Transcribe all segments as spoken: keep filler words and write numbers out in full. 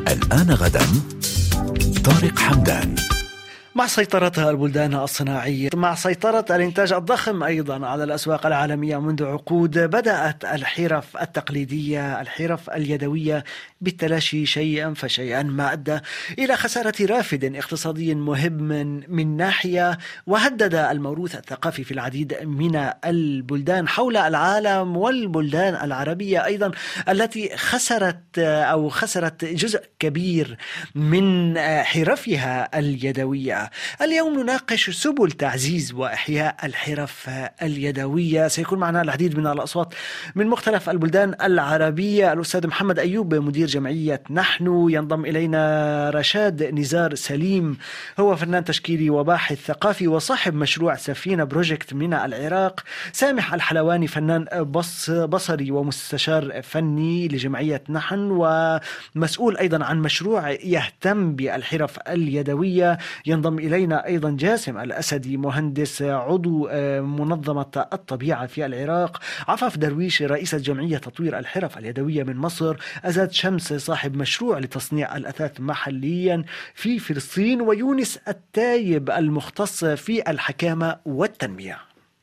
الآن غدا طارق حمدان. مع سيطرة البلدان الصناعية، مع سيطرة الإنتاج الضخم أيضا على الأسواق العالمية منذ عقود، بدأت الحرف التقليدية، الحرف اليدوية بالتلاشي شيئا فشيئا، ما أدى إلى خسارة رافد اقتصادي مهم من ناحية، وهدد الموروث الثقافي في العديد من البلدان حول العالم، والبلدان العربية أيضا التي خسرت أو خسرت جزء كبير من حرفها اليدوية. اليوم نناقش سبل تعزيز وإحياء الحرف اليدوية. سيكون معنا العديد من الأصوات من مختلف البلدان العربية. الأستاذ محمد أيوب مدير جمعية نحن، ينضم إلينا رشاد نزار سليم، هو فنان تشكيلي وباحث ثقافي وصاحب مشروع سفينة بروجكت من العراق. سامح الحلواني فنان بص بصري ومستشار فني لجمعية نحن، ومسؤول أيضا عن مشروع يهتم بالحرف اليدوية. ينضم إلينا أيضا جاسم الأسدي، مهندس عضو منظمة الطبيعة في العراق. عفاف درويش رئيسة جمعية تطوير الحرف اليدوية من مصر. أزاد شمس صاحب مشروع لتصنيع الأثاث محليا في فلسطين. ويونس التايب المختص في الحكامة والتنمية.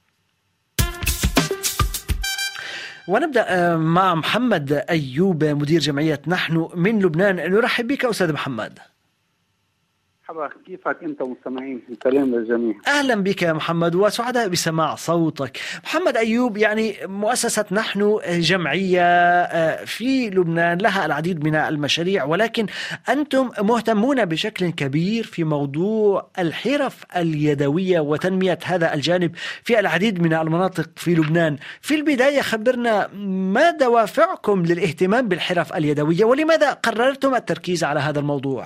ونبدأ مع محمد أيوب مدير جمعية نحن من لبنان. نرحب بك أستاذ محمد. كيفك أنت ومستمعين؟ سلام للجميع. أهلا بك يا محمد وسعداء بسماع صوتك. محمد أيوب، يعني مؤسسة نحن جمعية في لبنان لها العديد من المشاريع، ولكن أنتم مهتمون بشكل كبير في موضوع الحرف اليدوية وتنمية هذا الجانب في العديد من المناطق في لبنان. في البداية خبرنا ما دوافعكم للاهتمام بالحرف اليدوية، ولماذا قررتم التركيز على هذا الموضوع؟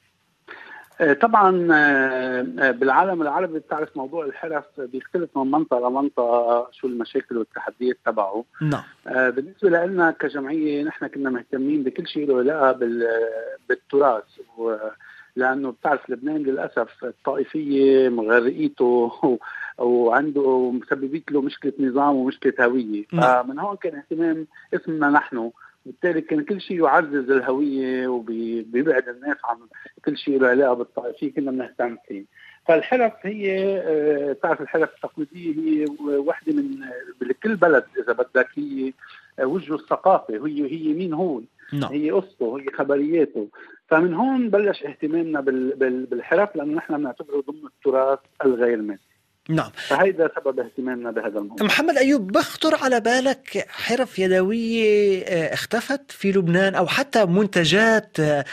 طبعا بالعالم العربي بتعرف موضوع الحرف بيختلف من منطقة لمنطقة شو المشاكل والتحديات تبعه. نعم. بالنسبة لنا كجمعية نحن كنا مهتمين بكل شيء له علاقة بالتراث، لأنه بتعرف لبنان للأسف الطائفية مغرقيته وعنده مسببت له مشكلة نظام ومشكلة هوية. نعم. فمن هون كان اهتمام اسمنا نحن، بالتالي كان كل شيء يعزز الهوية وبيبعد الناس عن كل شيء له علاقة بالطائفية كنا بنهتم فيه. فالحرف هي تعرف الحرف التقليدية هي واحدة من بكل بلد إذا بدك، هي وجهه الثقافي، هي هي مين هو، نعم. هي قصته، هي خبرياته. فمن هون بلش اهتمامنا بالحرف، لأنه نحن بنعتبره ضمن التراث الغير مادي. نعم. فهيدا سبب اهتمامنا بهذا الموضوع. محمد أيوب، بخطر على بالك حرف يدوية اختفت في لبنان، أو حتى منتجات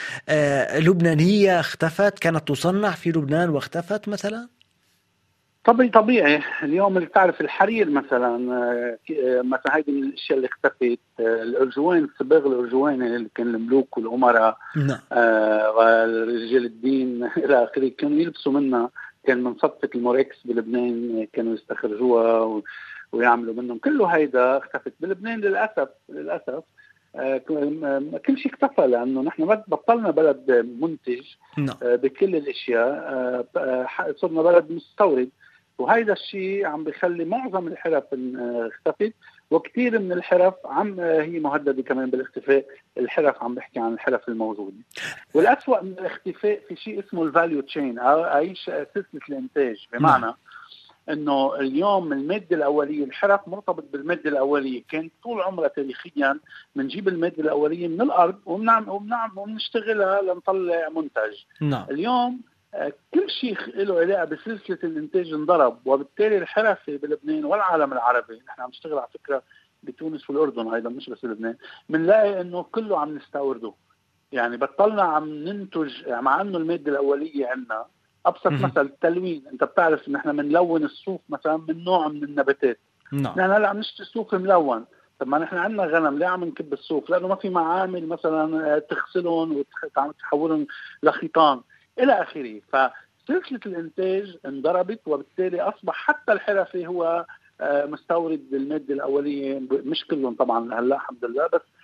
لبنانية اختفت، كانت تصنع في لبنان واختفت مثلا؟ طبيعي طبيعي اليوم اللي تعرف الحرير مثلا، مثلا هيدي من الاشياء اللي اختفت. الارجوان، الصباغ الارجواني اللي كان الملوك والامراء نعم. آه ورجال الدين الى اخره كانوا يلبسوا منها، كان من صفة الموركس بلبنان كانوا يستخرجوها ويعملوا منهم. كله هيدا اختفت بلبنان للأسف. للأسف آه كل شيء اختفى، لأنه نحن بطلنا بلد منتج آه بكل الاشياء، آه صرنا بلد مستورد، وهيدا الشيء عم بيخلي معظم الحرف اختفت، وكثير من الحرف عم هي مهدده كمان بالاختفاء. الحرف عم بحكي عن الحرف الموجوده. والأسوأ من الاختفاء في شيء اسمه الفاليو تشين، او اي سلسله الانتاج، بمعنى انه اليوم الماده الاوليه، الحرف مرتبط بالماده الاوليه، كان طول عمرها تاريخيا بنجيب الماده الاوليه من الارض وبنعمل وبنعمل وبنشتغلها لنطلع منتج. نعم. اليوم كل شيء له علاقه بسلسله الانتاج انضرب، وبالتالي الحرفه بلبنان والعالم العربي، نحن عم نشتغل على فكره بتونس والاردن ايضا مش بس لبنان، بنلاقي انه كله عم نستورده. يعني بطلنا عم ننتج، مع انه الماده الاوليه عندنا. ابسط مثل التلوين، انت بتعرف ان احنا بنلون الصوف مثلا من نوع من النباتات. نعم. نحن هلا عم نشتري صوف ملون. طب ما نحن عندنا غنم، ليه عم نكب الصوف؟ لانه ما في معامل مثلا تغسلهم وتحولهم لخيطان الى اخره. فسلسله الانتاج انضربت، وبالتالي اصبح حتى الحرفي هو مستورد الماده الاوليه، مش كلهم طبعا هلا الحمد لله، بس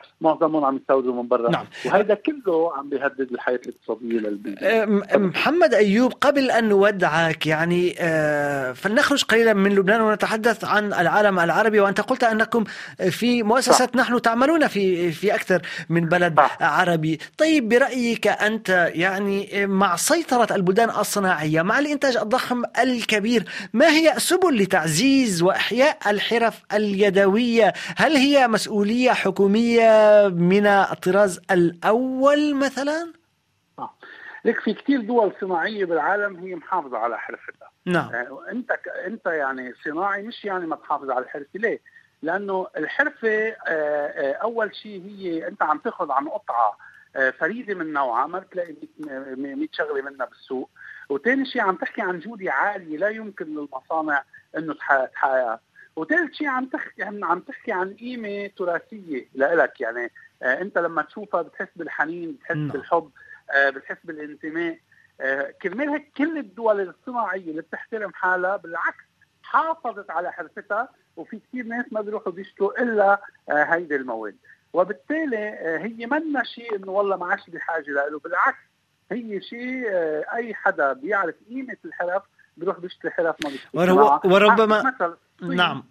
معظمهم عم يستوردوا من برا. نعم. وهذا كله عم بيهدد الحياة الاقتصادية للبلدان. محمد أيوب، قبل أن نودعك يعني فلنخرج قليلا من لبنان ونتحدث عن العالم العربي، وأنت قلت أنكم في مؤسسة صح. نحن تعملون في في أكثر من بلد صح. عربي. طيب برأيك أنت يعني مع سيطرة البلدان الصناعية، مع الإنتاج الضخم الكبير، ما هي سبل لتعزيز وإحياء الحرف اليدوية؟ هل هي مسؤولية حكومية من الطراز الأول مثلا؟ آه. لك في كتير دول صناعية بالعالم هي محافظة على حرفتها. نعم. آه. انت ك... انت يعني صناعي مش يعني ما تحافظ على الحرفة. ليه؟ لأنه الحرفة آه آه أول شيء هي أنت عم تأخذ عن قطعة آه فريدة من نوعها، ما بتلاقي مية شغلة منها بالسوق. وتاني شيء عم تحكي عن جودة عالية لا يمكن للمصانع إنه تحققها. وثالث شيء عم تحكي عم تحكي عن قيمة تراثية لإلك. يعني آه أنت لما تشوفها بتحس بالحنين، بتحس م. بالحب، آه بتحس بالانتماء. آه كرمال هيك كل الدول الصناعية اللي بتحترم حالها بالعكس حافظت على حرفتها، وفي كثير ناس ما بيروحوا بيشتروا إلا آه هيدي المواد. وبالتالي آه هي منا شيء إنه والله ما عادش بحاجة له، بالعكس هي شيء آه أي حدا بيعرف قيمة الحرف بيروح بيشتري حرف ما بيشتري. وربما نعم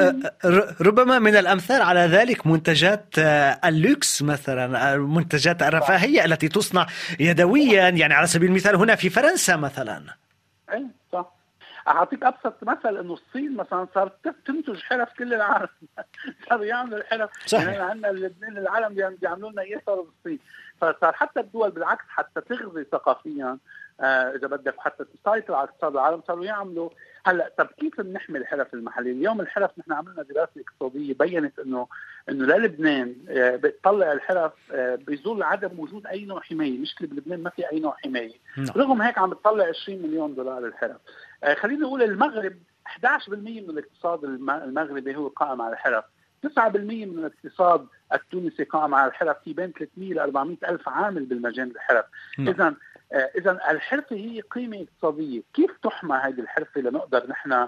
ربما من الأمثال على ذلك منتجات اللوكس مثلا، منتجات الرفاهية التي تصنع يدويا، يعني على سبيل المثال هنا في فرنسا مثلا. اي صح. أعطيك أبسط مثل إنه الصين مثلا صارت تنتج حرف كل العالم. صاروا يعملوا الحرف. صحيح. يعني عندنا الاثنين العالم بيعملوا لنا إياه صاروا بالصين. فصار حتى الدول بالعكس حتى تغذي ثقافيا آه إذا بدك حتى تسيطر على اقتصاد العالم صاروا يعملوا. هلا طب كيف بنحمي الحرف المحلية؟ اليوم الحرف نحن عملنا دراسة اقتصادية بينت إنه إنه للبنان آه بتطلع الحرف آه بيظل عدم وجود أي نوع حماية. مشكلة بلبنان ما في أي نوع حماية. رغم هيك عم بتطلع عشرين مليون دولار الحرف. آه خلينا نقول المغرب إحدى عشر بالمئة من الاقتصاد المغربي هو قائم على الحرف. تسعة بالمئة من الاقتصاد التونسي قائم على الحرف. في بين ثلاثمئة إلى أربعمئة ألف عامل بالمجال الحرف. إذن آه إذن الحرفة هي قيمة اقتصادية. كيف تحمى هذه الحرفة لنقدر نحن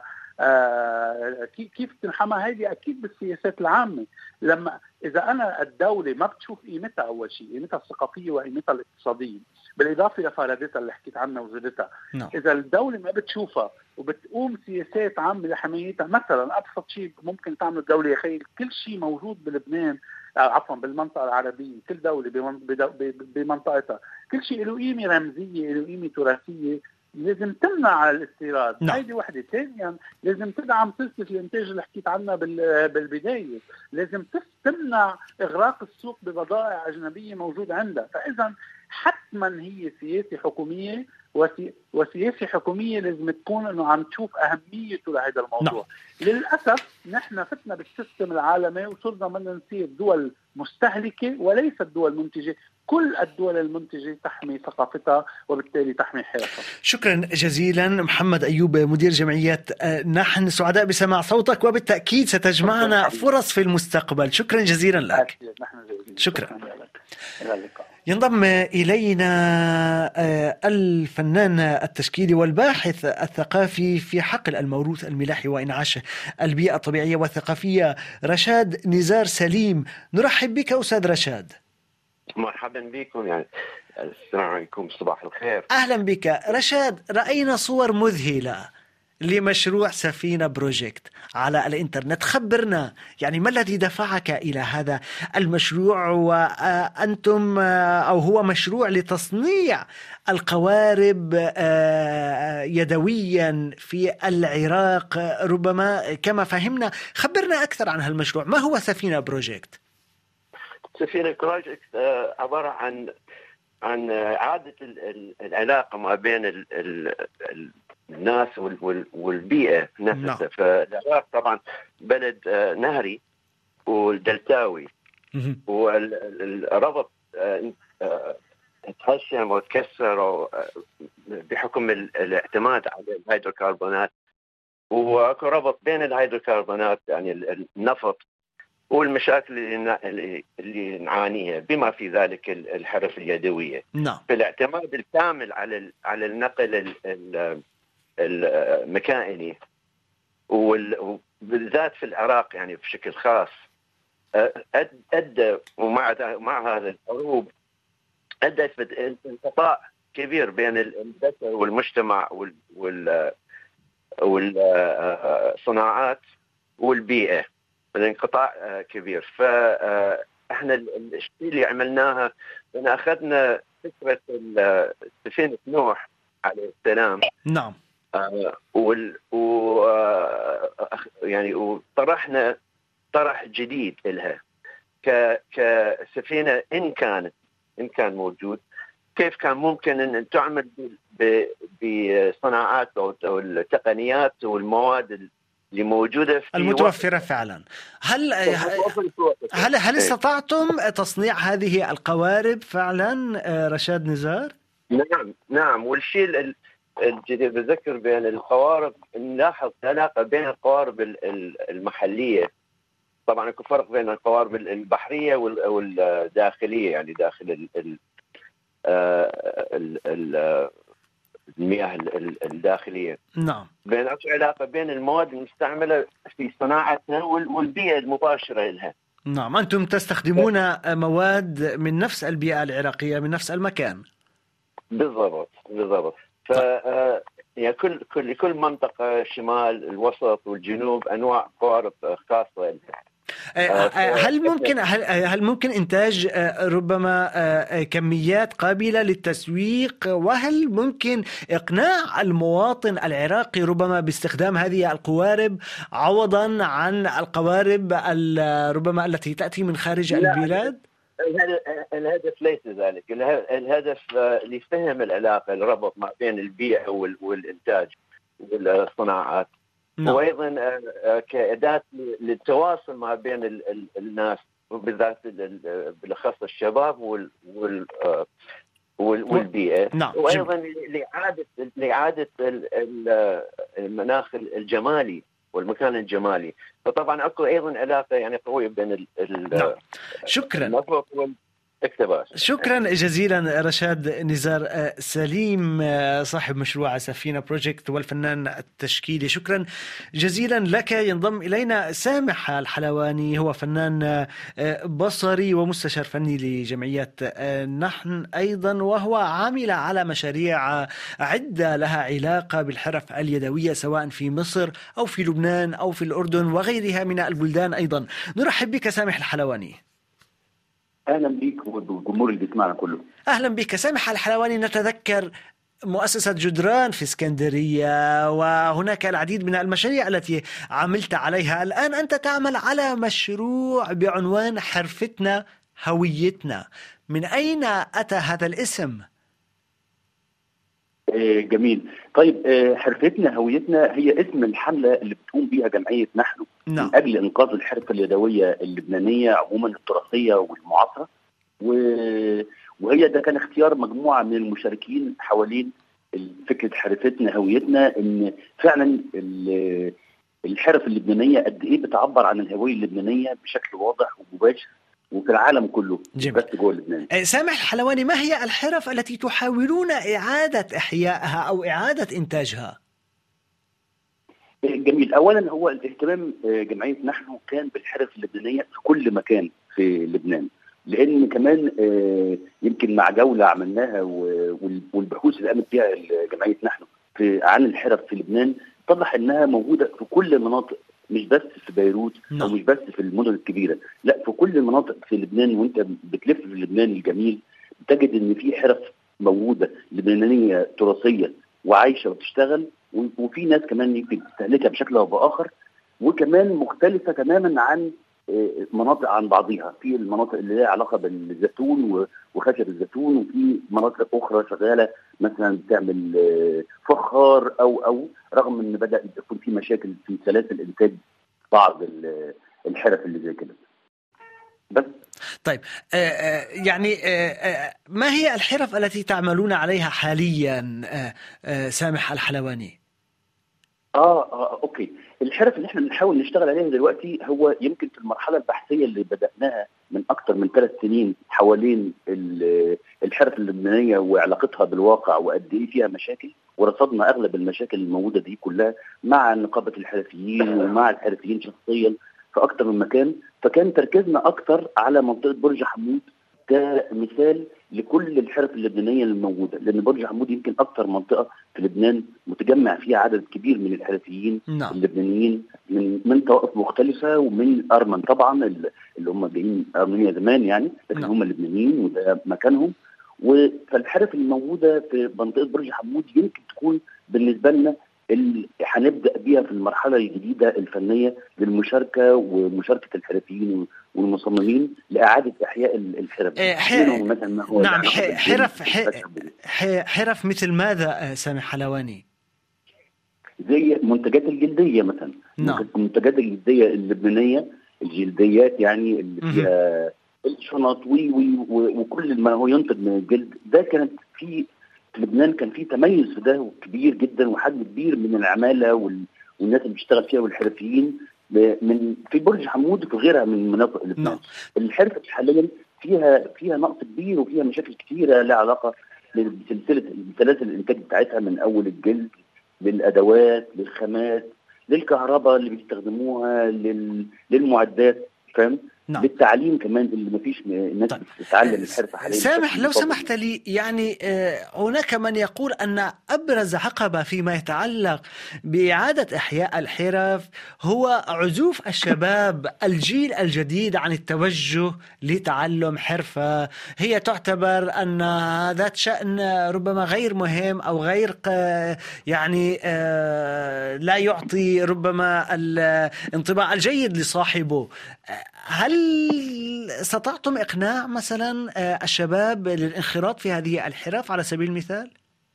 آه كيف تنحمى؟ هذه أكيد بالسياسات العامة. لما إذا أنا الدولة ما بتشوف قيمتها، أول شيء قيمتها الثقافية وقيمتها الاقتصادية بالإضافة لفرادتها اللي حكيت عنها وزودتها. no. إذا الدولة ما بتشوفها وبتقوم سياسات عامة لحمايتها، مثلا أبسط شيء ممكن تعمل الدولة، يخيل كل شيء موجود بلبنان عفوا بالمنطقة العربية، كل دولة بمنطقتها كل شيء له قيمة رمزية، له قيمة تراثية، لازم تمنع الاستيراد. no. هيدي وحدة. ثانيا لازم تدعم سلسلة الانتاج اللي حكيت عنها بالبداية. لازم تمنع إغراق السوق ببضائع أجنبية موجودة عندها. فإذا حتما هي سياسة حكومية، وسي... وسياسة حكومية لازم تكون انه عم تشوف اهميته لهذا الموضوع. no. للأسف نحن فتنا بالسيستم العالمي وصرنا بدنا نصير دول مستهلكة وليست دول منتجة. كل الدول المنتجة تحمي ثقافتها وبالتالي تحمي حياتها. شكرا جزيلا محمد أيوب، مدير جمعية نحن. سعداء بسماع صوتك، وبالتأكيد ستجمعنا فرص في المستقبل. شكرا جزيلا لك. شكرا. ينضم إلينا الفنان التشكيلي والباحث الثقافي في حقل الموروث الملاحي وإنعاش البيئة الطبيعية والثقافية رشاد نزار سليم. نرحب بك أستاذ رشاد. مرحبا بكم. يعني السلام عليكم، صباح الخير. أهلا بك رشاد. رأينا صور مذهلة لمشروع سفينة بروجكت على الإنترنت. خبرنا يعني ما الذي دفعك إلى هذا المشروع، وأنتم أو هو مشروع لتصنيع القوارب يدويا في العراق ربما كما فهمنا. خبرنا أكثر عن هالمشروع. ما هو سفينة بروجكت؟ سفينة بروجكت عبارة عن عن إعادة العلاقة ما بين ال ال الناس والبيئة نفسها. no. فالعراق طبعا بلد نهري والدلتاوي، والربط تهشم وتكسر بحكم الاعتماد على الهيدروكربونات، وأكو ربط بين الهيدروكربونات يعني النفط والمشاكل اللي اللي نعانيها بما في ذلك الحرف اليدوية. no. فالاعتماد الكامل على على النقل المكائني وبالذات في العراق يعني بشكل خاص ادى ومع مع هذا الحروب ادى انقطاع كبير بين البشر والمجتمع وال والصناعات والبيئه، الانقطاع كبير. فاحنا الشيء اللي عملناها ان اخذنا فكره سفينه نوح عليه السلام. نعم. آه وال و يعني وطرحنا طرح جديد لها ك كسفينه ان كانت ان كان موجود، كيف كان ممكن ان تعمل بصناعات او التقنيات والمواد اللي موجوده في المتوفره فعلا. هل هل هل استطعتم تصنيع هذه القوارب فعلا رشاد نزار؟ نعم نعم. والشيء الجديد بذكر بين القوارب نلاحظ علاقه بين القوارب المحليه. طبعا يكون فرق بين القوارب البحريه والداخليه، يعني داخل ال ال ال المياه الداخليه. نعم. بين علاقه بين المواد المستعمله في صناعتها والبيئه المباشره لها. نعم. انتم تستخدمون مواد من نفس البيئه العراقيه، من نفس المكان. بالضبط بالضبط. ف يعني كل كل كل منطقه الشمال الوسط والجنوب انواع قوارب خاصه لها. هل ممكن هل هل ممكن انتاج ربما كميات قابله للتسويق، وهل ممكن اقناع المواطن العراقي ربما باستخدام هذه القوارب عوضا عن القوارب ربما التي تاتي من خارج البلاد؟ الهدف ليس ذلك. الهدف لفهم العلاقه، الربط ما بين البيئه والانتاج والصناعات. نعم. وايضا كاداه للتواصل ما بين الناس، وبالذات بالاخص الشباب وال والبيئه. نعم. وايضا لاعاده لاعاده المناخ الجمالي والمكان الجمالي. فطبعا اكو ايضا علاقه يعني قويه بين ال نعم. شكرا. اكتباس. شكرا جزيلا رشاد نزار سليم صاحب مشروع سفينة بروجكت والفنان التشكيلي. شكرا جزيلا لك. ينضم إلينا سامح الحلواني، هو فنان بصري ومستشار فني لجمعية نحن أيضا، وهو عامل على مشاريع عدة لها علاقة بالحرف اليدوية سواء في مصر أو في لبنان أو في الأردن وغيرها من البلدان أيضا. نرحب بك سامح الحلواني. أهلا بك والجمهور اللي بيسمعنا كله. أهلا بك سامح الحلواني. نتذكر مؤسسة جدران في اسكندرية، وهناك العديد من المشاريع التي عملت عليها. الآن أنت تعمل على مشروع بعنوان حرفتنا هويتنا. من أين أتى هذا الاسم؟ جميل. طيب، حرفتنا هويتنا هي اسم الحملة اللي بتقوم بيها جمعية نحن نعم. من أجل إنقاذ الحرفة اليدوية اللبنانية عموما التراثية والمعاصرة، وهي ده كان اختيار مجموعة من المشاركين حوالين فكرة حرفتنا هويتنا، إن فعلا الحرف اللبنانية قد إيه بتعبر عن الهوية اللبنانية بشكل واضح ومباشر وفي العالم كله، مش بس جوه لبنان. سامح الحلواني، ما هي الحرف التي تحاولون إعادة إحيائها أو إعادة إنتاجها؟ جميل. أولا هو الاهتمام جمعية نحن كان بالحرف اللبنانية في كل مكان في لبنان، لأن كمان يمكن مع جولة عملناها والبحوث اللي قامت بها جمعية نحن في عن الحرف في لبنان اتضح إنها موجودة في كل المناطق، مش بس في بيروت أو مش بس في المدن الكبيرة، لا في كل المناطق في لبنان. وانت بتلف في لبنان الجميل تجد ان في حرف موجودة لبنانية تراثية وعايشة وتشتغل، وفي ناس كمان يمكن تستهلكها بشكل او باخر، وكمان مختلفة تماما عن مناطق عن بعضها. في المناطق اللي لها علاقة بالزيتون وخشب الزيتون، وفي مناطق اخرى شغالة مثلا بتعمل فخار او او رغم ان بدأ يكون في مشاكل في سلاسل انتاج بعض الحرف اللي زي كده. بس طيب، آه يعني آه ما هي الحرف التي تعملون عليها حاليا آه آه سامح الحلواني؟ آه, اه اوكي. الحرف اللي احنا بنحاول نشتغل عليها دلوقتي هو يمكن في المرحله البحثيه اللي بدأناها من اكثر من ثلاث سنين حوالين الحرف اللبنانيه وعلاقتها بالواقع وقد ايه فيها مشاكل، ورصدنا اغلب المشاكل الموجوده دي كلها مع نقابه الحرفيين ومع الحرفيين شخصيا في اكثر من مكان، فكان تركيزنا اكتر على منطقه برج حمود كمثال لكل الحرف اللبنانيه الموجوده، لان برج حمود يمكن اكثر منطقه في لبنان متجمع فيها عدد كبير من الحرفيين نعم. اللبنانيين من من طوائف مختلفه، ومن ارمن طبعا اللي هم جايين ارمينيا زمان يعني، لكن نعم. هم لبنانيين وده مكانهم. فالحرف الموجوده في منطقه برج حمود يمكن تكون بالنسبه لنا اللي هنبدا بيها في المرحله الجديده الفنيه للمشاركه ومشاركه الحرفيين والمصممين لاعاده احياء الحرف. منهم مثلا ما هو نعم حرف حرف مثل ماذا سامح حلواني؟ زي منتجات الجلديه مثلا. نعم. المنتجات الجلديه اللبنانيه، الجلديات يعني اللي فيها الشنط وي وي وكل ما هو ينتج من الجلد، ده كانت في في لبنان كان في تميز في ده كبير جدا، وحجم كبير من العماله والناس اللي بيشتغل فيها والحرفيين من في برج حمود وفي غيرها من مناطق لبنان. الحرفه حاليا فيها فيها نقص كبير وفيها مشاكل كثيره لها علاقه بسلسله سلاسل الانتاج بتاعتها، من اول الجلد للادوات للخامات للكهرباء اللي بيستخدموها لل... للمعدات، فاهم؟ نعم. للتعليم كمان اللي مفيش الناس طيب. بتتعلم الحرفه حاليا. سامح لو سمحت لي، يعني هناك من يقول أن أبرز عقبة فيما يتعلق بإعادة إحياء الحرف هو عزوف الشباب الجيل الجديد عن التوجه لتعلم حرفة هي تعتبر أن ذات شأن ربما غير مهم أو غير يعني لا يعطي ربما الانطباع الجيد لصاحبه. هل استطعتم إقناع مثلا الشباب للانخراط في هذه الحرف على سبيل المثال؟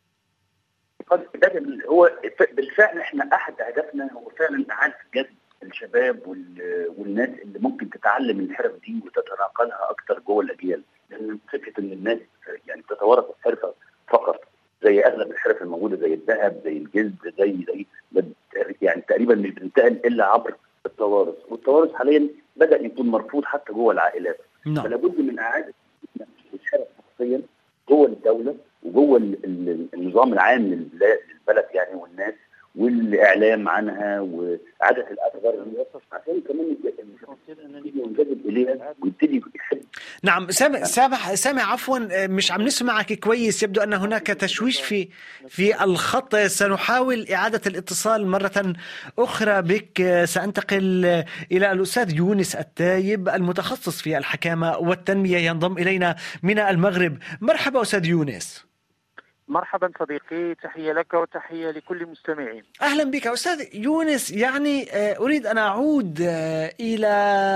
هو بالفعل احنا احد اهدافنا هو فعلا اعاده جذب الشباب والناس اللي ممكن تتعلم الحرف دي وتتناقلها اكثر جوه الاجيال، لان فكره ان الناس يعني تتوارث الحرفه فقط زي اغلب الحرف الموجوده زي الذهب زي الجلد زي زي يعني تقريبا مش بتنتقل الا عبر التوارث، والتوارث حاليا بدأ يكون مرفوض حتى جوه العائلات. no. فلا بد من اعاده الحرف شخصيا جوه الدوله وجوه النظام العام للبلد يعني والناس والاعلام عنها واعاده الاثر عشان كمان ينجذب اليها ويبتدي يحب. نعم سامع سامع سامع عفوا مش عم نسمعك كويس، يبدو ان هناك تشويش في في الخط. سنحاول اعاده الاتصال مره اخرى بك. سانتقل الى الاستاذ يونس التايب المتخصص في الحكامه والتنميه، ينضم الينا من المغرب. مرحبا استاذ يونس. مرحبا صديقي، تحية لك وتحية لكل المستمعين. أهلا بك أستاذ يونس. يعني أريد أن أعود إلى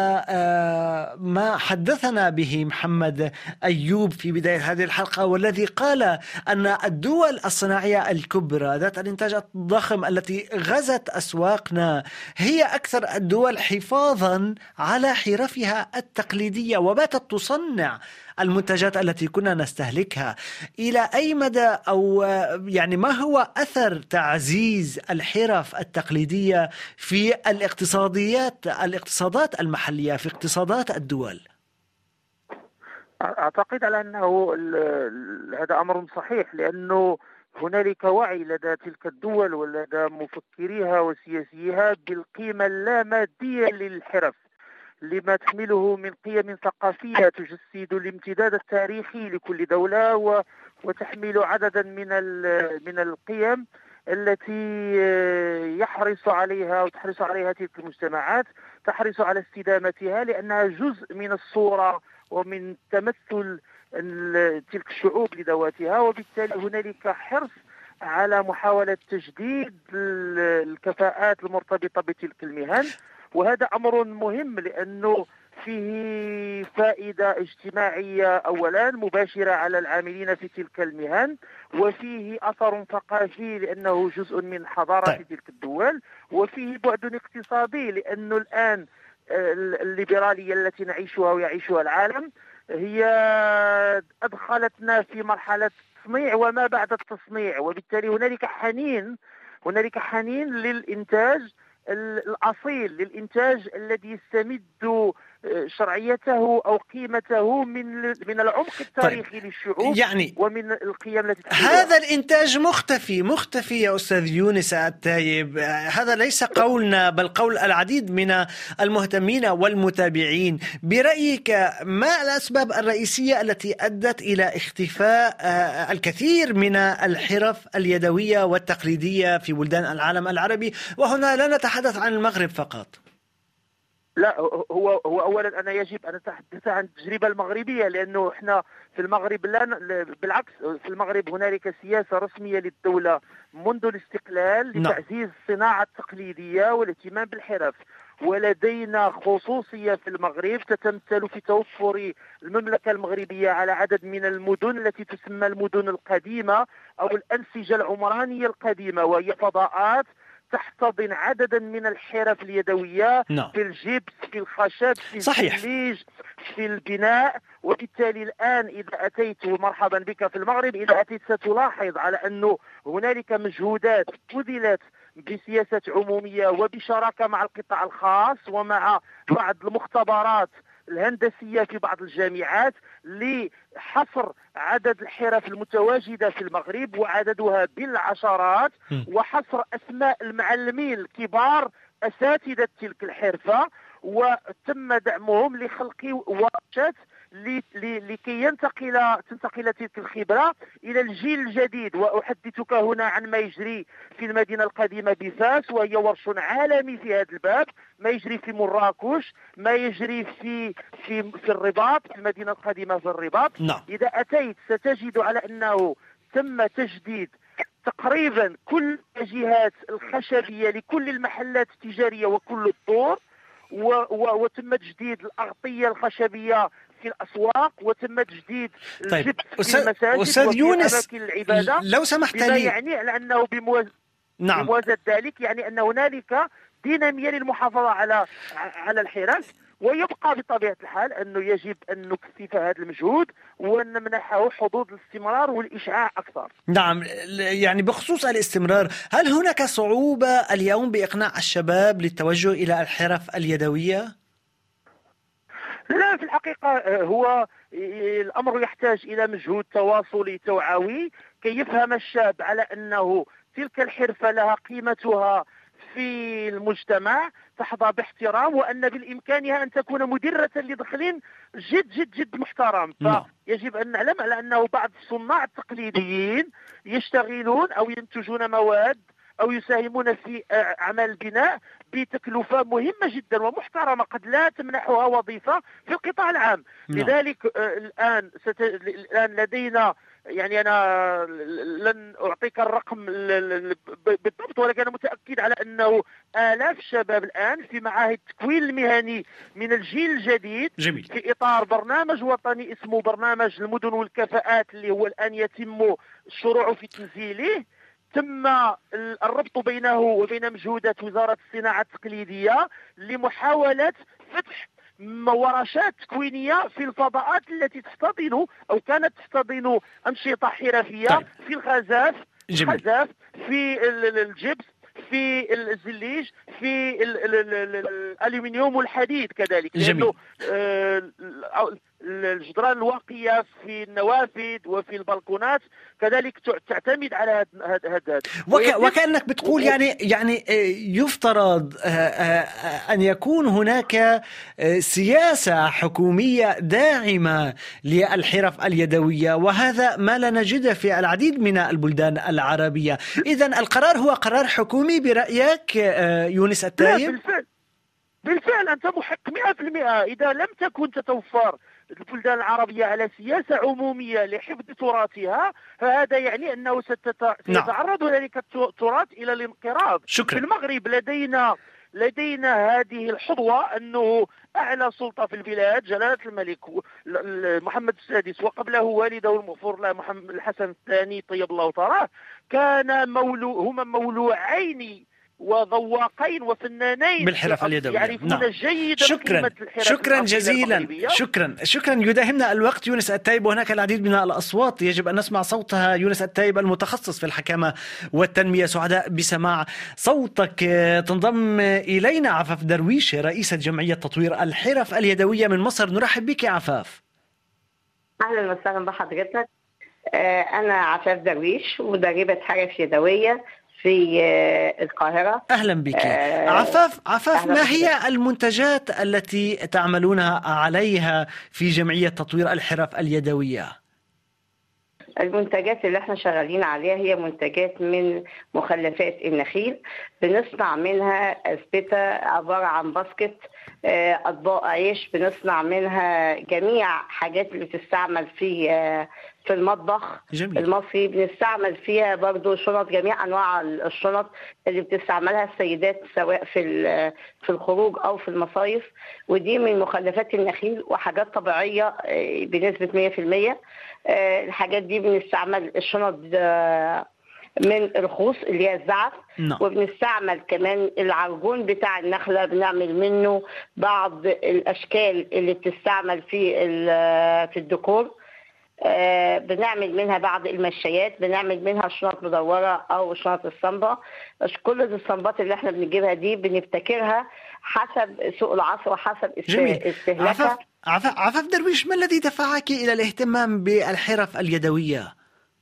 ما حدثنا به محمد أيوب في بداية هذه الحلقة، والذي قال أن الدول الصناعية الكبرى ذات الإنتاج الضخم التي غزت أسواقنا هي أكثر الدول حفاظا على حرفها التقليدية وباتت تصنع المنتجات التي كنا نستهلكها. إلى أي مدى أو يعني ما هو أثر تعزيز الحرف التقليدية في الاقتصاديات الاقتصادات المحلية في اقتصادات الدول؟ أعتقد على أنه هذا أمر صحيح، لأنه هنالك وعي لدى تلك الدول ولدى مفكريها وسياسيها بالقيمة اللامادية للحرف، لما تحمله من قيم ثقافية تجسد الامتداد التاريخي لكل دولة وتحمل عددا من من القيم التي يحرص عليها وتحرص عليها تلك المجتمعات، تحرص على استدامتها لأنها جزء من الصورة ومن تمثل تلك الشعوب لذواتها، وبالتالي هنالك حرص على محاولة تجديد الكفاءات المرتبطة بتلك المهن. وهذا أمر مهم لأنه فيه فائدة اجتماعية أولا مباشرة على العاملين في تلك المهن، وفيه أثر ثقافي لأنه جزء من حضارة طيب. تلك الدول، وفيه بعد اقتصادي لأنه الآن الليبرالية التي نعيشها ويعيشها العالم هي أدخلتنا في مرحلة التصنيع وما بعد التصنيع، وبالتالي هنالك حنين هنالك حنين للإنتاج الأصيل، للإنتاج الذي يستمد شرعيته أو قيمته من من العمق التاريخي طيب. للشعوب يعني ومن القيم التي هذا الإنتاج مختفي مختفي يا أستاذ يونس التايب. هذا ليس قولنا بل قول العديد من المهتمين والمتابعين. برأيك ما الأسباب الرئيسية التي أدت إلى اختفاء الكثير من الحرف اليدوية والتقليدية في بلدان العالم العربي؟ وهنا لا نتحدث عن المغرب فقط. لا هو هو اولا انا يجب ان اتحدث عن التجربه المغربيه، لانه احنا في المغرب لا بالعكس، في المغرب هنالك سياسه رسميه للدوله منذ الاستقلال لتعزيز الصناعه التقليديه والاهتمام بالحرف، ولدينا خصوصيه في المغرب تتمثل في توفر المملكه المغربيه على عدد من المدن التي تسمى المدن القديمه او الانسجه العمرانيه القديمه، وهي فضاءات تحتضن عددا من الحرف اليدوية no. في الجبس، في الخشب، في التليج، في البناء. وبالتالي الآن إذا أتيت مرحبا بك في المغرب، إذا أتيت ستلاحظ على أنه هنالك مجهودات بذلت بسياسة عمومية وبشراكة مع القطاع الخاص ومع بعض المختبرات الهندسية في بعض الجامعات لحصر عدد الحرف المتواجدة في المغرب، وعددها بالعشرات، وحصر أسماء المعلمين الكبار أساتذة تلك الحرفة، وتم دعمهم لخلق ورشات لكي ينتقل تنتقل تلك الخبرة إلى الجيل الجديد. وأحدثك هنا عن ما يجري في المدينة القديمة بفاس، وهي ورش عالمي في هذا الباب، ما يجري في مراكش، ما يجري في في في الرباط، في المدينة القديمة في الرباط. no. إذا أتيت ستجد على أنه تم تجديد تقريبا كل الجهات الخشبية لكل المحلات التجارية وكل الدور، وتم تجديد الأغطية الخشبية في الأسواق، وتم تجديد طيب. الجبس في المساجد وفي أماكن العبادة، لو سمحت لي، يعني على أنه بموازنة نعم. بموازنة ذلك يعني أن هنالك دينامية للمحافظة على على الحرف، ويبقى بطبيعة الحال أنه يجب أن نكثف هذا المجهود ونمنحه حظوظ الاستمرار والإشعاع أكثر. نعم، يعني بخصوص الاستمرار، هل هناك صعوبة اليوم بإقناع الشباب للتوجه إلى الحرف اليدوية؟ لا، في الحقيقة هو الأمر يحتاج إلى مجهود تواصلي توعوي كي يفهم الشاب على أنه تلك الحرفة لها قيمتها في المجتمع، تحظى باحترام، وأن بالإمكانها أن تكون مدرة لدخل جد جد جد محترم. فيجب أن نعلم على أنه بعض الصناع التقليديين يشتغلون أو ينتجون مواد أو يساهمون في أعمال البناء بتكلفة مهمة جدا ومحترمة قد لا تمنحها وظيفة في القطاع العام. لذلك الآن ست... الآن لدينا، يعني أنا لن أعطيك الرقم بالضبط، ولكن أنا متأكد على أنه آلاف الشباب الآن في معاهد التكوين المهني من الجيل الجديد جميل. في إطار برنامج وطني اسمه برنامج المدن والكفاءات، اللي هو الآن يتم الشروع في تنزيله. تم الربط بينه وبين مجهودات وزارة الصناعة التقليدية لمحاولة فتح ورشات تكوينية في الفضاءات التي تحتضن أو كانت تحتضن أنشطة حرفية طيب. في الخزاف الخزاف في الجبس، في الزليج، في الألومنيوم والحديد كذلك، لأنه الجدران الواقية في النوافذ وفي البلكونات كذلك تعتمد على هذا. وك وكأنك بتقول يعني يعني يفترض أن يكون هناك سياسة حكومية داعمة للحرف اليدوية، وهذا ما لا نجده في العديد من البلدان العربية. إذن القرار هو قرار حكومي برأيك يونس التايب؟ بالفعل بالفعل أنت محق مئة بالمئة. إذا لم تكن تتوفر البلدان العربية على سياسة عمومية لحفظ تراثها، فهذا يعني أنه سيتعرض ذلك التراث إلى الانقراض. شكرا. في المغرب لدينا لدينا هذه الحظوة أنه أعلى سلطة في البلاد جلالة الملك محمد السادس، وقبله والده المغفور له محمد الحسن الثاني طيب الله ثراه، كان مولو هما مولوعين وذواقين وفنانين بالحرف اليدوية. يعرفون نعم. جيدا شكرا شكرا جزيلا. شكرا شكرا يداهمنا الوقت. يونس التايب، وهناك العديد من الأصوات يجب أن نسمع صوتها. يونس التايب المتخصص في الحكامة والتنمية، سعداء بسماع صوتك. تنضم إلينا عفاف درويش، رئيسة جمعية تطوير الحرف اليدوية من مصر. نرحب بك عفاف. أهلا وسهلا بحضرتك. أنا عفاف درويش، مدربة حرف يدوية في القاهرة. أهلا بك. آه عفاف عفاف أهلا ما بك. هي المنتجات التي تعملونها عليها في جمعية تطوير الحرف اليدوية؟ المنتجات اللي احنا شغالين عليها هي منتجات من مخلفات النخيل. بنصنع منها أسبتة عبارة عن باسكت، أطباق عيش. بنصنع منها جميع حاجات اللي بتستعمل في في المطبخ جميل. المصري. بنستعمل فيها برضو شنط، جميع أنواع الشنط اللي بتستعملها السيدات سواء في في الخروج أو في المصايف، ودي من مخلفات النخيل وحاجات طبيعية بنسبة مية في المية. الحاجات دي بنستعمل الشنط من الخوص اللي هي الزعف. نعم. وبنستعمل كمان العرجون بتاع النخلة، بنعمل منه بعض الأشكال اللي بتستعمل في في الديكور. بنعمل منها بعض المشايات، بنعمل منها شنط مدورة أو شنط الصنبة. كل الصنبات اللي احنا بنجيبها دي بنبتكرها حسب سوق العصر وحسب استهلاكها. عفاف عفاف درويش، ما الذي دفعك إلى الاهتمام بالحرف اليدوية؟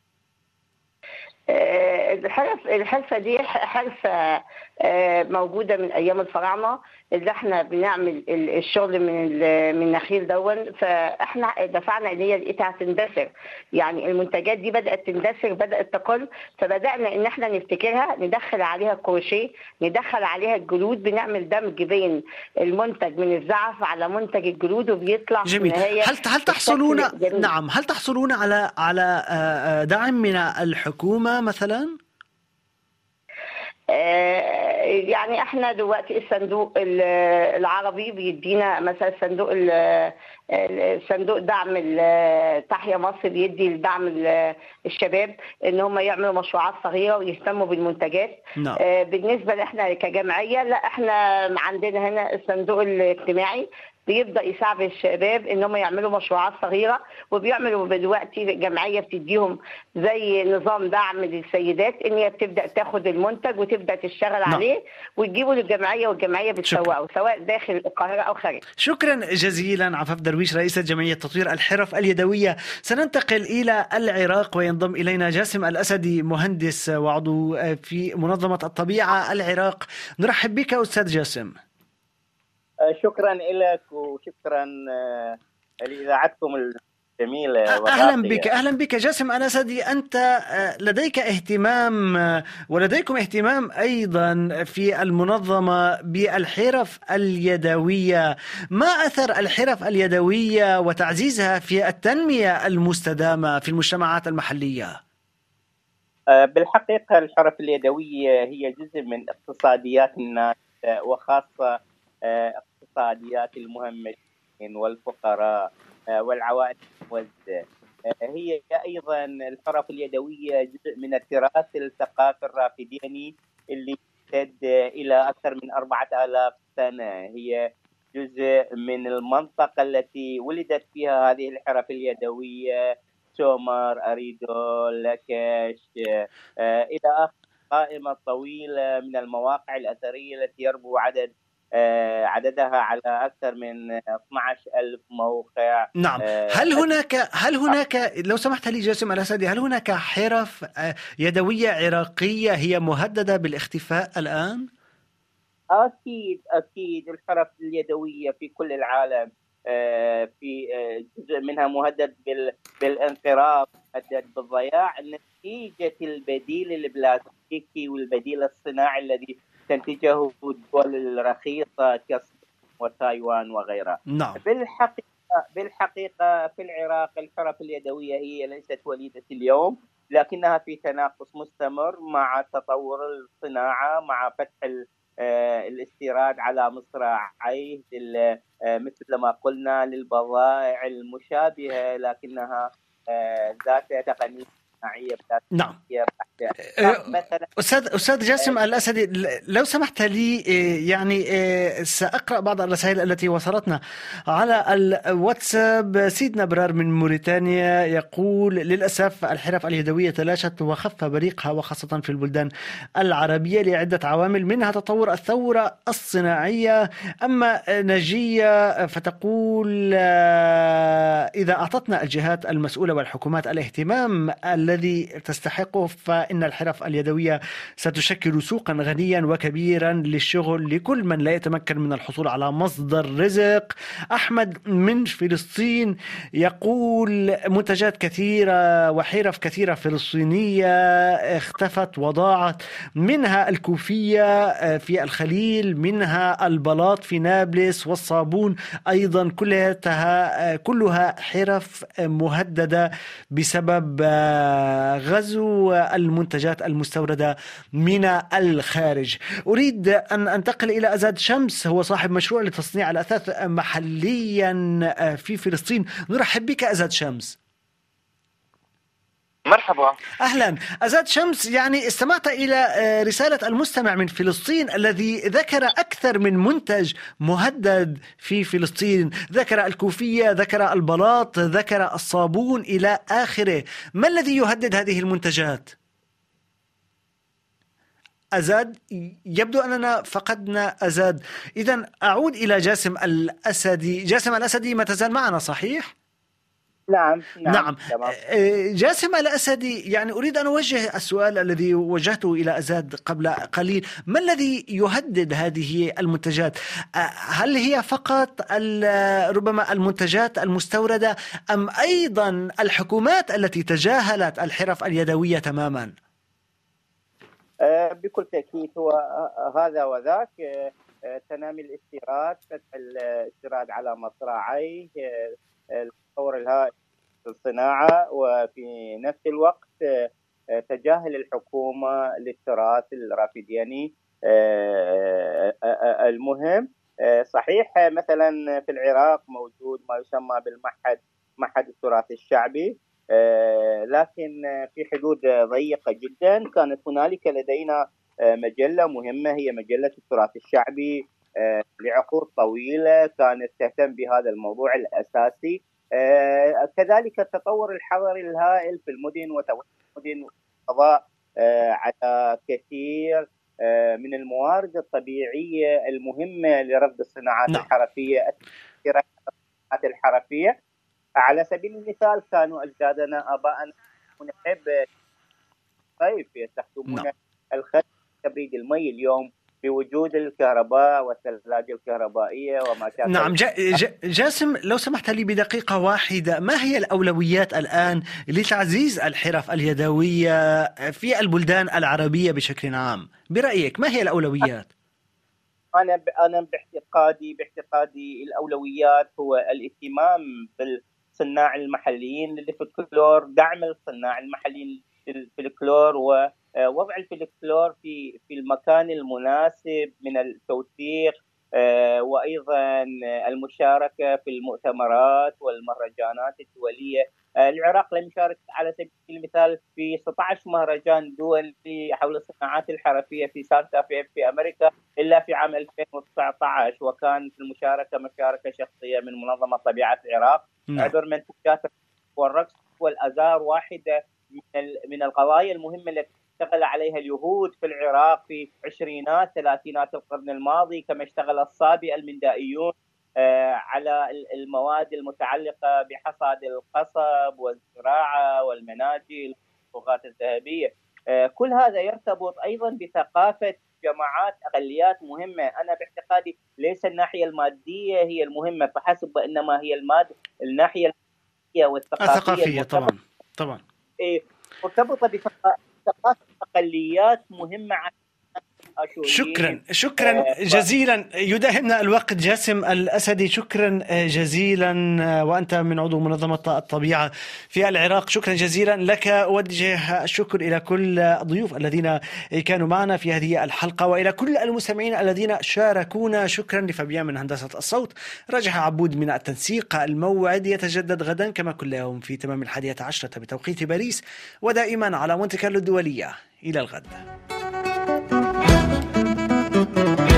الحرف الحرفة دي حرفة موجودة من أيام الفراعنة، اللي احنا بنعمل الشغل من من النخيل دون. فاحنا دفعنا ان هي لقيتها تندثر، يعني المنتجات دي بدأت تندثر، بدأت تقل. فبدأنا ان احنا نفتكرها، ندخل عليها كروشيه، ندخل عليها الجلود. بنعمل دمج بين المنتج من الزعف على منتج الجلود، وبيطلع جميل. في النهاية هل هل تحصلون نعم هل تحصلون على على دعم من الحكومة مثلا؟ يعني احنا دلوقتي الصندوق العربي بيدينا مثلا صندوق صندوق دعم تحيا مصر، بيدي الدعم الشباب ان هم يعملوا مشروعات صغيره ويهتموا بالمنتجات. نعم. بالنسبه لنا كجمعيه، لا احنا عندنا هنا الصندوق الاجتماعي بيبدأ يساعد الشباب ان هم يعملوا مشروعات صغيرة، وبيعملوا دلوقتي جمعية بتديهم زي نظام دعم للسيدات ان هي بتبدأ تاخد المنتج وتبدأ تشتغل نعم. عليه وتجيبه للجمعية، والجمعية بتسوقه سواء داخل القاهرة او خارج. شكرا جزيلا عفاف درويش، رئيسة جمعية تطوير الحرف اليدوية. سننتقل إلى العراق وينضم إلينا جاسم الأسدي، مهندس وعضو في منظمة الطبيعة العراق. نرحب بك أستاذ جاسم. شكرا لك وشكرا لإذاعتكم الجميلة. أهلا بك أهلا بك جاسم الأسدي. أنت لديك اهتمام ولديكم اهتمام أيضا في المنظمة بالحرف اليدوية. ما أثر الحرف اليدوية وتعزيزها في التنمية المستدامة في المجتمعات المحلية؟ بالحقيقة الحرف اليدوية هي جزء من اقتصاديات الناس، وخاصة اقتصاديات المهمشين والفقراء والعوائل الموزعة. هي أيضا الحرف اليدوية جزء من التراث الثقافي الرافديني اللي يمتد إلى أكثر من أربعة آلاف سنة. هي جزء من المنطقة التي ولدت فيها هذه الحرف اليدوية، سومر، أريدول، لكش، إلى آخر قائمة طويلة من المواقع الأثرية التي يربو عدد عددها على أكثر من اثني عشر ألف موقع. نعم. هل هناك هل هناك لو سمحت لي جاسم الأسدي، هل هناك حرف يدوية عراقية هي مهددة بالاختفاء الآن؟ أكيد أكيد الحرف اليدوية في كل العالم في جزء منها مهدد بالانقراض، مهدد بالضياع نتيجة البديل البلاستيكي والبديل الصناعي الذي تنتجه الدول الرخيصة كالصين وتايوان وغيرها. نعم. بالحقيقة بالحقيقة في العراق الحرف اليدوية هي ليست وليدة اليوم، لكنها في تناقص مستمر مع تطور الصناعة، مع فتح الاستيراد على مصراعيه مثل ما قلنا للبضائع المشابهة لكنها ذات تقنية صناعية. نعم. مثلا أستاذ أستاذ جاسم الأسدي، لو سمحت لي يعني سأقرأ بعض الرسائل التي وصلتنا على الواتساب. سيدنا برار من موريتانيا يقول: للأسف الحرف اليدوية تلاشت وخف بريقها، وخاصة في البلدان العربية لعدة عوامل، منها تطور الثورة الصناعية. أما نجية فتقول: إذا أعطتنا الجهات المسؤولة والحكومات الاهتمام الذي تستحقه فإن الحرف اليدوية ستشكل سوقا غنيا وكبيرا للشغل لكل من لا يتمكن من الحصول على مصدر رزق. أحمد من فلسطين يقول: منتجات كثيرة وحرف كثيرة فلسطينية اختفت وضاعت، منها الكوفية في الخليل، منها البلاط في نابلس، والصابون أيضا، كلها كلها حرف مهددة بسبب غزو المنتجات المستوردة من الخارج. أريد أن أنتقل إلى أزاد شمس، هو صاحب مشروع لتصنيع الأثاث محليا في فلسطين. نرحب بك أزاد شمس. مرحبا. أهلا أزاد شمس، يعني استمعت إلى رسالة المستمع من فلسطين الذي ذكر أكثر من منتج مهدد في فلسطين، ذكر الكوفية، ذكر البلاط، ذكر الصابون إلى آخره. ما الذي يهدد هذه المنتجات؟ أزاد، يبدو أننا فقدنا أزاد. إذن أعود إلى جاسم الأسدي. جاسم الأسدي ما تزال معنا صحيح؟ نعم نعم, نعم. جاسم الأسدي، يعني أريد أن أوجه السؤال الذي وجهته إلى أزاد قبل قليل: ما الذي يهدد هذه المنتجات؟ هل هي فقط ربما المنتجات المستوردة أم أيضا الحكومات التي تجاهلت الحرف اليدوية تماما؟ بكل تأكيد هو هذا وذاك. تنامي الاستيراد، فتح الاستيراد على مصراعيه، التطور الهائل في الصناعة، وفي نفس الوقت تجاهل الحكومة للتراث الرافدياني المهم. صحيح مثلا في العراق موجود ما يسمى بالمعهد معهد التراث الشعبي، لكن في حدود ضيقة جدا. كانت هنالك لدينا مجلة مهمة هي مجلة التراث الشعبي، لعقود طويلة كانت تهتم بهذا الموضوع الأساسي. آه، كذلك التطور الحضري الهائل في المدن وتوسع المدن والقضاء آه، على كثير آه، من الموارد الطبيعية المهمة لرفض الصناعات نعم. الحرفية الصناعات الحرفية. على سبيل المثال كانوا أجدادنا آباءنا نحب صيف يستخدمون نعم. الخل تبريد المي. اليوم بوجود الكهرباء والثلاجة الكهربائية وما شابه. نعم. جاسم، لو سمحت لي بدقيقة واحدة، ما هي الأولويات الآن لتعزيز الحرف اليدوية في البلدان العربية بشكل عام؟ برأيك ما هي الأولويات؟ أنا أنا باعتقادي باعتقادي الأولويات هو الاهتمام بالصناع المحليين للفلكلور، دعم الصناع المحليين للفلكلور، و وضع الفلكلور في في المكان المناسب من التوثيق، وايضا المشاركه في المؤتمرات والمهرجانات الدوليه. العراق لم يشارك على سبيل المثال في ستة عشر مهرجان دولي حول الصناعات الحرفيه في سانتا في في امريكا الا في عام ألفين وتسعة عشر، وكان في المشاركه مشاركه شخصيه من منظمه طبيعه العراق. عبر منتجات والرقص والازار واحده من القضايا المهمه التي اشتغل عليها اليهود في العراق في عشرينات ثلاثينات القرن الماضي، كما اشتغل الصابئة المندائيون على المواد المتعلقة بحصاد القصب والزراعة والمناجل والصبغات الذهبية. كل هذا يرتبط أيضا بثقافة جماعات أقليات مهمة. أنا باعتقادي ليس الناحية المادية هي المهمة فحسب، وإنما هي المادة الناحية والثقافية الثقافية. طبعا طبعا مرتبطة بثقافة أقليات مهمة شكرا شكرا جزيلا. يداهمنا الوقت. جاسم الأسدي، شكرا جزيلا، وأنت من عضو منظمة الطبيعة في العراق. شكرا جزيلا لك. أوجه الشكر إلى كل الضيوف الذين كانوا معنا في هذه الحلقة، وإلى كل المستمعين الذين شاركونا. شكرا لفابيان من هندسة الصوت، رجح عبود من التنسيق. الموعد يتجدد غدا كما كل يوم في تمام الحادية عشرة بتوقيت باريس، ودائما على مونte كارلو الدولية. إلى الغد.